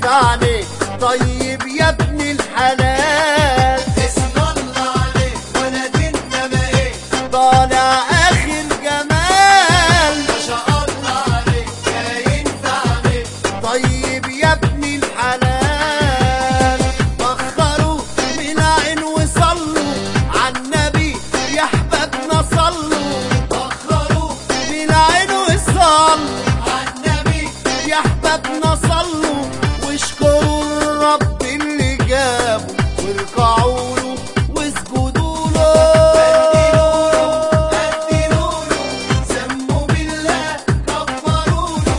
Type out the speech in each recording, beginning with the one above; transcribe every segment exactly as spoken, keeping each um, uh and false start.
عليك طيب يا ابن الحلال. اسم الله عليك ولد انما ايه طالع اخر جمال. ما شاء الله عليك باين في عليك طيب يا ابن الحلال. بخروا من العين وصلوا عالنبي يا احبابنا صلوا. بخروا من العين وصلوا عالنبي يا احبابنا صلوا. واشكروا الرب اللي جابه واركعوا له واسجدوا له. قدموا له سموا بالله كبروا له.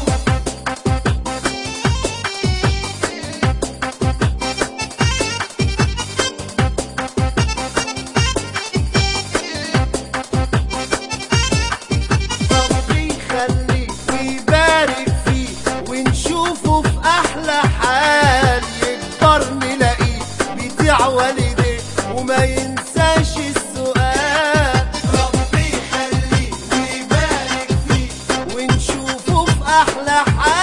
ربي يخليه ويبارك فيه ونشوفه في احلى حال. يكبر نلاقيه بيطيع والديه وما ينساش السؤال. ربي يخليه ويبارك فيه ونشوفه في احلى حال.